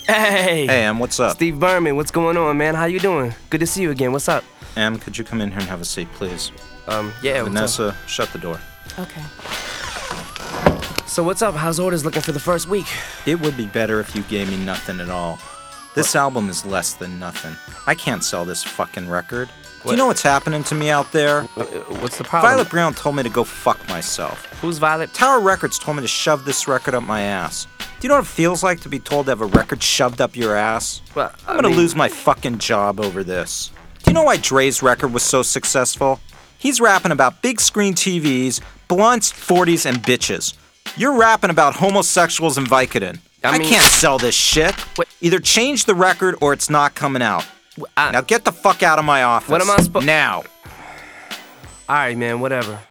Hey! Hey, Em, what's up? Steve Berman, what's going on, man? How you doing? Good to see you again. What's up? Em, could you come in here and have a seat, please? Yeah, Vanessa, shut the door. Okay. So what's up? How's orders looking for the first week? It would be better if you gave me nothing at all. This album is less than nothing. I can't sell this fucking record. Do you know what's happening to me out there? What's the problem? Violet Brown told me to go fuck myself. Who's Violet? Tower Records told me to shove this record up my ass. Do you know what it feels like to be told to have a record shoved up your ass? Well, I'm gonna lose my fucking job over this. Do you know why Dre's record was so successful? He's rapping about big screen TVs, blunts, 40s, and bitches. You're rapping about homosexuals and Vicodin. I can't sell this shit. Either change the record or it's not coming out. Now get the fuck out of my office. What am I supposed? Now. Alright, man, whatever.